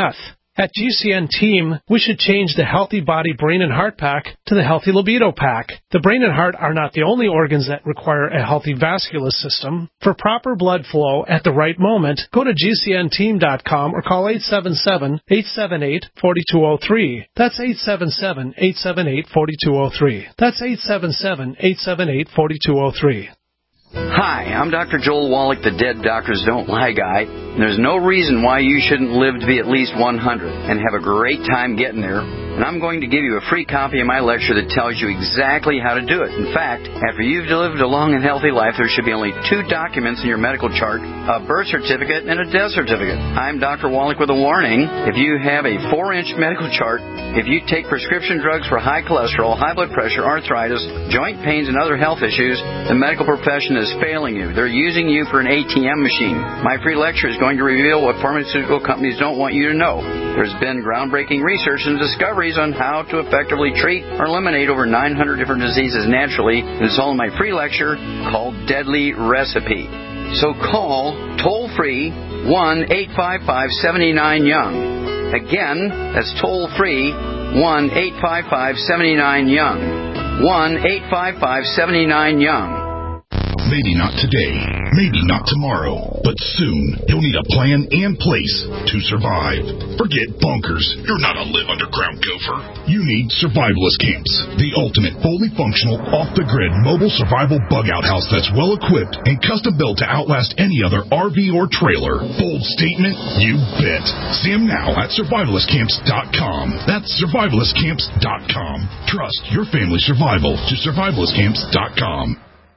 At G C N Team, we should change the Healthy Body, Brain, and Heart Pack to the Healthy Libido Pack. The brain and heart are not the only organs that require a healthy vascular system. For proper blood flow at the right moment, go to G C N team dot com or call eight seven seven, eight seven eight, four two zero three. That's eight seven seven, eight seven eight, four two zero three. That's eight seven seven, eight seven eight, four two zero three. Hi, I'm Doctor Joel Wallach, the Dead Doctors Don't Lie guy. There's no reason why you shouldn't live to be at least one hundred and have a great time getting there. And I'm going to give you a free copy of my lecture that tells you exactly how to do it. In fact, after you've lived a long and healthy life, there should be only two documents in your medical chart, a birth certificate and a death certificate. I'm Doctor Wallach with a warning. If you have a four-inch medical chart, if you take prescription drugs for high cholesterol, high blood pressure, arthritis, joint pains, and other health issues, the medical profession is failing you. They're using you for an A T M machine. My free lecture is going to reveal what pharmaceutical companies don't want you to know. There's been groundbreaking research and discoveries on how to effectively treat or eliminate over nine hundred different diseases naturally. It's all in my free lecture called Deadly Recipe. So call toll-free one eight five five, seven nine, young. Again, that's toll-free one eight five five, seven nine, young. one eight five five, seven nine, young. Maybe not today, maybe not tomorrow, but soon you'll need a plan and place to survive. Forget bunkers. You're not a live underground gopher. You need survivalist camps, the ultimate fully functional, off-the-grid mobile survival bug-out house that's well-equipped and custom-built to outlast any other R V or trailer. Bold statement? You bet. See them now at survivalist camps dot com. That's survivalist camps dot com. Trust your family's survival to survivalist camps dot com.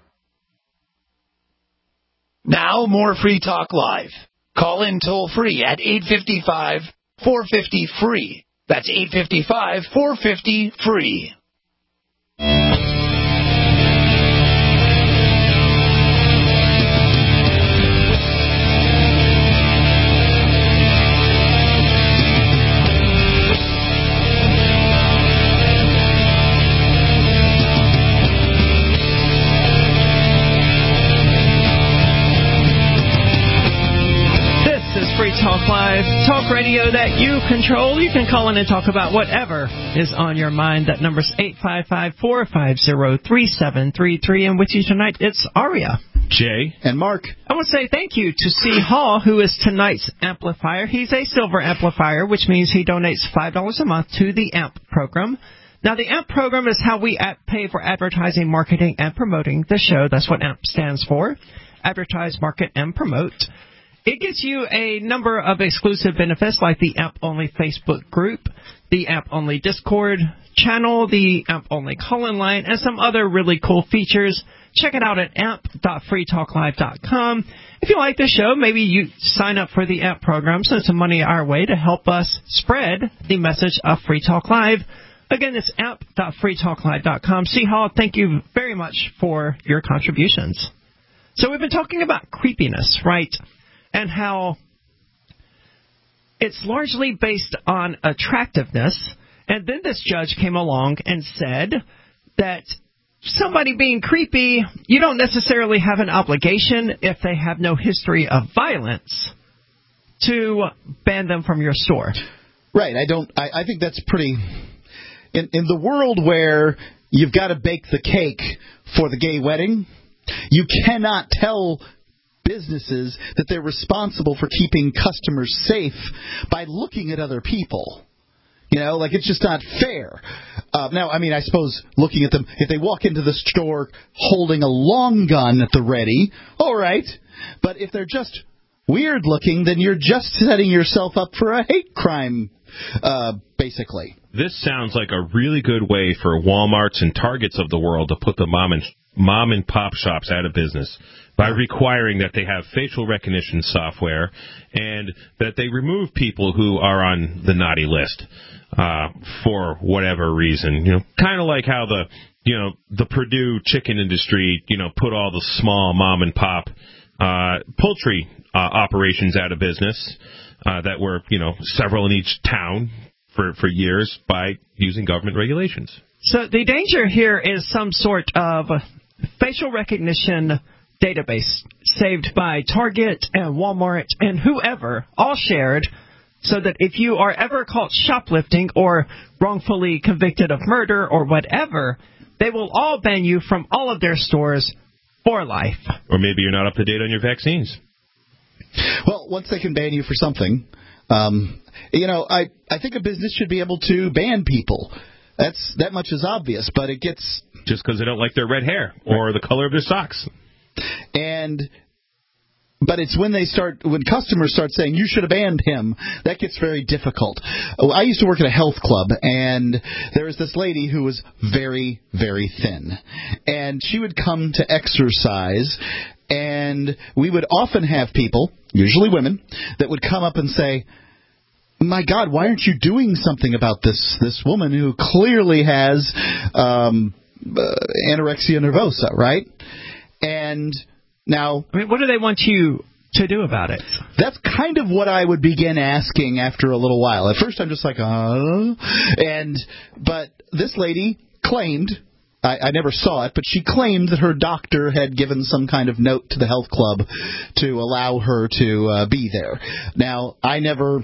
Now, more Free Talk Live. Call in toll-free at eight five five, four five zero, free. That's eight five five, four five zero, free. Talk Live, talk radio that you control. You can call in and talk about whatever is on your mind. That number's eight five five, four five zero, three seven three three. And with you tonight, it's Aria. Jay. And Mark. I want to say thank you to C. Hall, who is tonight's amplifier. He's a silver amplifier, which means he donates five dollars a month to the A M P program. Now, the A M P program is how we pay for advertising, marketing, and promoting the show. That's what A M P stands for. Advertise, market, and promote. It gives you a number of exclusive benefits like the A M P-only Facebook group, the A M P-only Discord channel, the A M P-only call-in line, and some other really cool features. Check it out at amp dot free talk live dot com. If you like the show, maybe you sign up for the A M P program, send some money our way to help us spread the message of Free Talk Live. Again, it's amp dot free talk live dot com. C. Hall, thank you very much for your contributions. So we've been talking about creepiness, right? And how it's largely based on attractiveness. And then this judge came along and said that somebody being creepy, you don't necessarily have an obligation, if they have no history of violence, to ban them from your store. Right. I don't. I, I think that's pretty. In, in the world where you've got to bake the cake for the gay wedding, you cannot tell businesses that they're responsible for keeping customers safe by looking at other people. You know, like, it's just not fair. Uh, now, I mean, I suppose looking at them, if they walk into the store holding a long gun at the ready, all right. But if they're just weird looking, then you're just setting yourself up for a hate crime, uh, basically. This sounds like a really good way for Walmarts and Targets of the world to put the mom and mom and pop shops out of business by requiring that they have facial recognition software and that they remove people who are on the naughty list uh, for whatever reason. You know, kind of like how the you know the Purdue chicken industry you know put all the small mom and pop uh, poultry uh, operations out of business uh, that were you know several in each town for for years by using government regulations. So the danger here is some sort of facial recognition database saved by Target and Walmart and whoever, all shared, so that if you are ever caught shoplifting or wrongfully convicted of murder or whatever, they will all ban you from all of their stores for life. Or maybe you're not up to date on your vaccines. Well, once they can ban you for something, um, you know, I, I think a business should be able to ban people. That's that much is obvious, but it gets... Just because they don't like their red hair or the color of their socks. And... But it's when they start, when customers start saying, you should have banned him, that gets very difficult. I used to work at a health club, and there was this lady who was very, very thin. And she would come to exercise, and we would often have people, usually women, that would come up and say, my God, why aren't you doing something about this, this woman who clearly has um, uh, anorexia nervosa, right? And... Now, I mean, what do they want you to do about it? That's kind of what I would begin asking after a little while. At first, I'm just like, uh, and but this lady claimed, I, I never saw it, but she claimed that her doctor had given some kind of note to the health club to allow her to uh, be there. Now, I never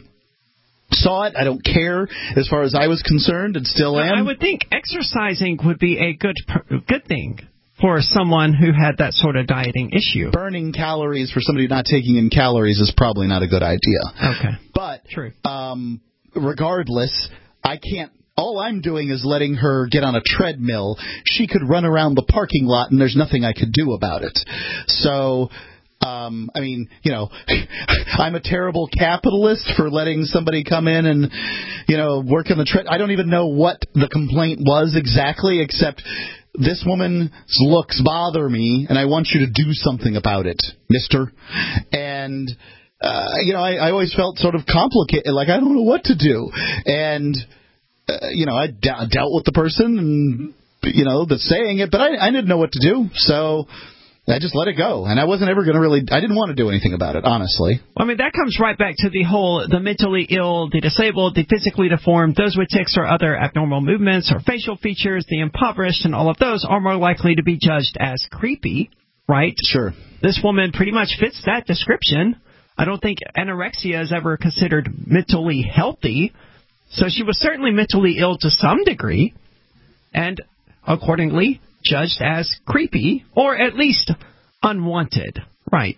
saw it. I don't care as far as I was concerned, and still am. I would think exercising would be a good good thing for someone who had that sort of dieting issue. Burning calories for somebody not taking in calories is probably not a good idea. Okay. But True. Um, regardless, I can't. All I'm doing is letting her get on a treadmill. She could run around the parking lot, and there's nothing I could do about it. So... Um, I mean, you know, I'm a terrible capitalist for letting somebody come in and, you know, work in the tread. I don't even know what the complaint was exactly, except this woman's looks bother me, and I want you to do something about it, mister. And, uh, you know, I, I always felt sort of complicated, like I don't know what to do. And, uh, you know, I d- dealt with the person and, you know, that's saying it, but I, I didn't know what to do, so... I just let it go, and I wasn't ever going to really, I didn't want to do anything about it, honestly. Well, I mean, that comes right back to the whole, the mentally ill, the disabled, the physically deformed, those with tics or other abnormal movements or facial features, the impoverished, and all of those are more likely to be judged as creepy, right? Sure. This woman pretty much fits that description. I don't think anorexia is ever considered mentally healthy, so she was certainly mentally ill to some degree, and accordingly judged as creepy, or at least unwanted, right?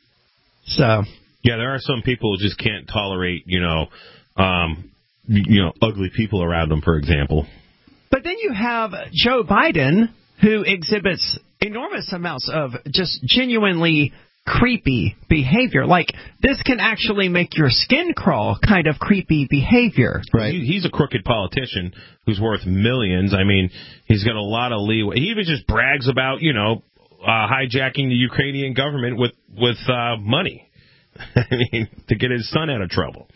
So, yeah, there are some people who just can't tolerate, you know, um, you know, ugly people around them, for example. But then you have Joe Biden, who exhibits enormous amounts of just genuinely creepy behavior. Like, this can actually make your skin crawl kind of creepy behavior. Right. He, he's a crooked politician who's worth millions. I mean, he's got a lot of leeway. He even just brags about, you know, uh, hijacking the Ukrainian government with, with uh, money. I mean, to get his son out of trouble.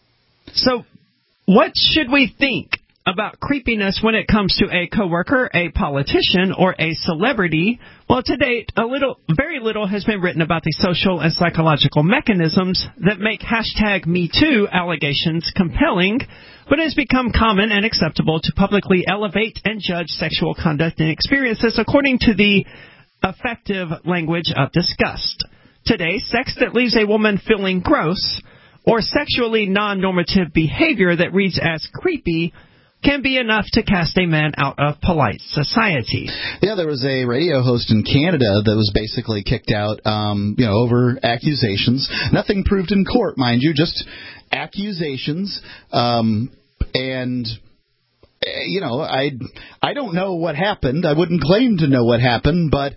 So, what should we think about creepiness when it comes to a coworker, a politician, or a celebrity? Well, to date, a little, very little has been written about the social and psychological mechanisms that make hashtag MeToo allegations compelling, but it has become common and acceptable to publicly elevate and judge sexual conduct and experiences according to the effective language of disgust. Today, sex that leaves a woman feeling gross or sexually non-normative behavior that reads as creepy can be enough to cast a man out of polite society. Yeah, there was a radio host in Canada that was basically kicked out, um, you know, over accusations. Nothing proved in court, mind you, just accusations. Um, and, you know, I, I don't know what happened. I wouldn't claim to know what happened, but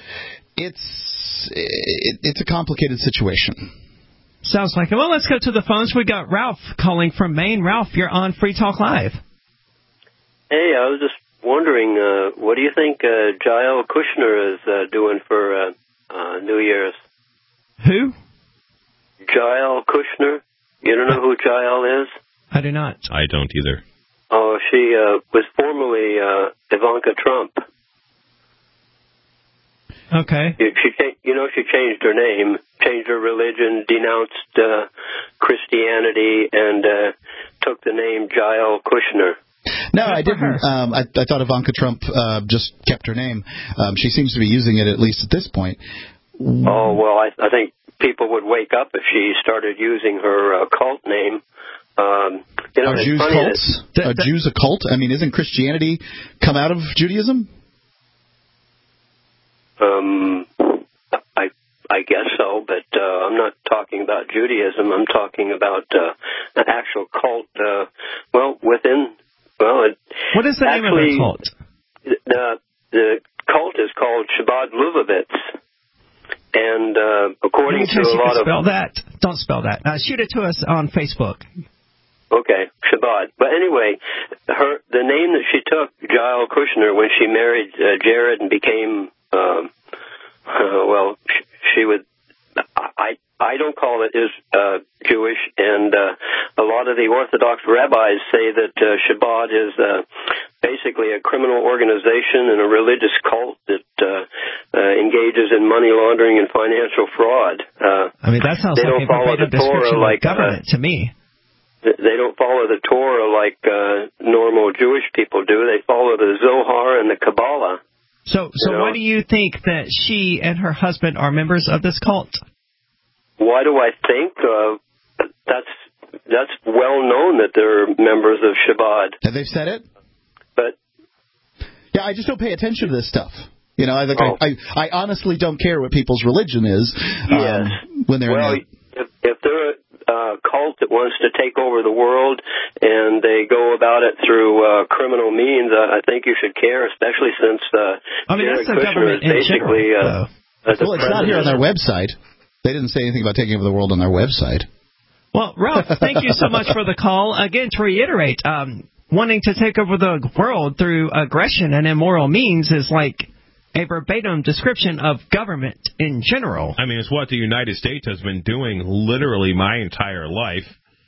it's it, it's a complicated situation. Sounds like it. Well, let's go to the phones. We got Ralph calling from Maine. Ralph, you're on Free Talk Live. Hey, I was just wondering, uh, what do you think uh, Jael Kushner is uh, doing for uh, uh, New Year's? Who? Jael Kushner. You don't know who Jael is? I do not. I don't either. Oh, she uh, was formerly uh, Ivanka Trump. Okay. She, you know, she changed her name, changed her religion, denounced uh, Christianity, and uh, took the name Jael Kushner. No, I didn't. Um, I, I thought Ivanka Trump uh, just kept her name. Um, she seems to be using it, at least at this point. Oh, well, I, I think people would wake up if she started using her uh, cult name. Um, you know, Are it's Jews funny cults? that- Are Jews a cult? I mean, isn't Christianity come out of Judaism? Um, I I guess so, but uh, I'm not talking about Judaism. I'm talking about uh, an actual cult. Uh, well, within well, it, what is the actually, name of the cult? The the cult is called Chabad Lubavitch, and uh, according Any to chance a you lot can of spell that? Don't spell that. Uh, shoot it to us on Facebook. Okay, Shabbat. But anyway, her the name that she took, Jael Kushner, when she married uh, Jared and became, um, uh, well, she, she would, I I don't call it is uh, Jewish, and uh, a lot of the Orthodox rabbis say that uh, Shabbat is uh, basically a criminal organization and a religious cult that uh, uh, engages in money laundering and financial fraud. Uh, I mean, that sounds they like don't a follow verbatim the Torah description like of government uh, to me. They don't follow the Torah like uh, normal Jewish people do. They follow the Zohar and the Kabbalah. So, so you know? why do you think that she and her husband are members of this cult? Why do I think? Uh, that's that's well known that they're members of Shabbat. Have they said it? But yeah, I just don't pay attention to this stuff. You know, I think oh. I, I I honestly don't care what people's religion is. Yes. Um, when they're well, in if, if they're a uh, cult that wants to take over the world and they go about it through uh, criminal means, uh, I think you should care, especially since uh, I mean, Jared that's the Kushner government is in basically general, uh, uh, the well, it's not here on their website. They didn't say anything about taking over the world on their website. Well, Ralph, thank you so much for the call. Again, to reiterate, um, wanting to take over the world through aggression and immoral means is like a verbatim description of government in general. I mean, it's what the United States has been doing literally my entire life.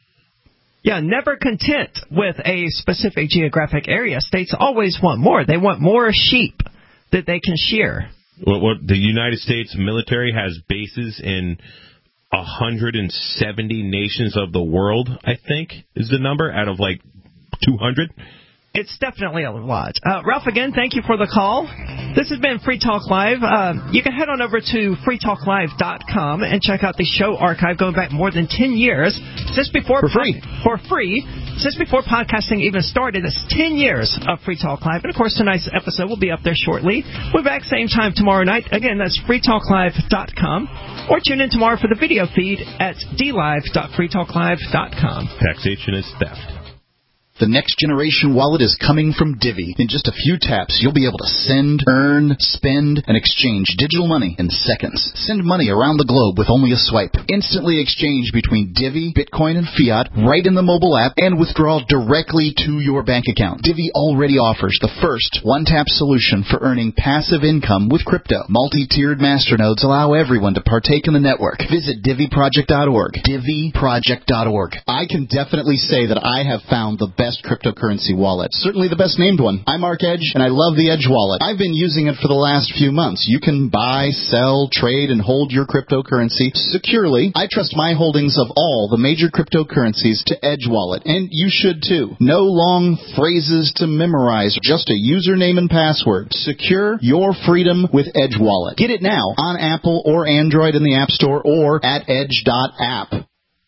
Yeah, never content with a specific geographic area. States always want more. They want more sheep that they can shear. What, what the United States military has bases in one hundred seventy nations of the world, I think, is the number, out of like two hundred. It's definitely a lot. Uh, Ralph, again, thank you for the call. This has been Free Talk Live. Uh, you can head on over to free talk live dot com and check out the show archive going back more than ten years. Since before for free. Po- for free. Since before podcasting even started, it's ten years of Free Talk Live. And, of course, tonight's episode will be up there shortly. We're back same time tomorrow night. Again, that's free talk live dot com. Or tune in tomorrow for the video feed at d live dot free talk live dot com. Taxation is theft. The next generation wallet is coming from Divvy. In just a few taps, you'll be able to send, earn, spend, and exchange digital money in seconds. Send money around the globe with only a swipe. Instantly exchange between Divvy, Bitcoin, and fiat right in the mobile app and withdraw directly to your bank account. Divvy already offers the first one-tap solution for earning passive income with crypto. Multi-tiered masternodes allow everyone to partake in the network. Visit divvy project dot org. divvy project dot org. I can definitely say that I have found the best cryptocurrency wallet. Certainly the best named one. I'm Mark Edge, and I love the Edge wallet. I've been using it for the last few months. You can buy, sell, trade, and hold your cryptocurrency securely. I trust my holdings of all the major cryptocurrencies to Edge wallet, and you should too. No long phrases to memorize, just a username and password. Secure your freedom with Edge wallet. Get it now on Apple or Android in the App Store or at edge dot app.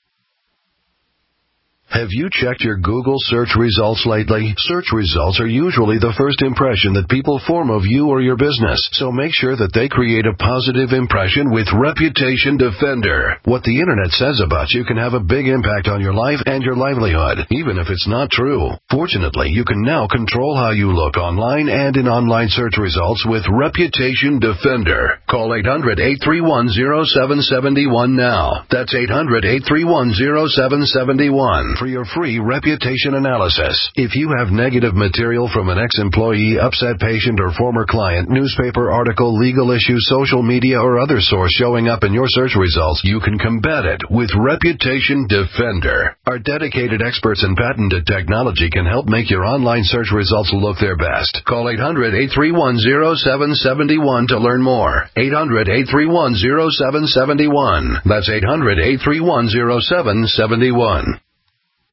Have you checked your Google search results lately? Search results are usually the first impression that people form of you or your business, so make sure that they create a positive impression with Reputation Defender. What the Internet says about you can have a big impact on your life and your livelihood, even if it's not true. Fortunately, you can now control how you look online and in online search results with Reputation Defender. Call eight hundred, eight three one, zero seven seven one now. That's eight hundred, eight three one, zero seven seven one. For your free reputation analysis. If you have negative material from an ex-employee, upset patient, or former client, newspaper article, legal issue, social media, or other source showing up in your search results, you can combat it with Reputation Defender. Our dedicated experts in patented technology can help make your online search results look their best. Call eight hundred, eight three one, zero seven seven one to learn more. eight hundred, eight three one, zero seven seven one. That's eight hundred, eight three one, zero seven seven one.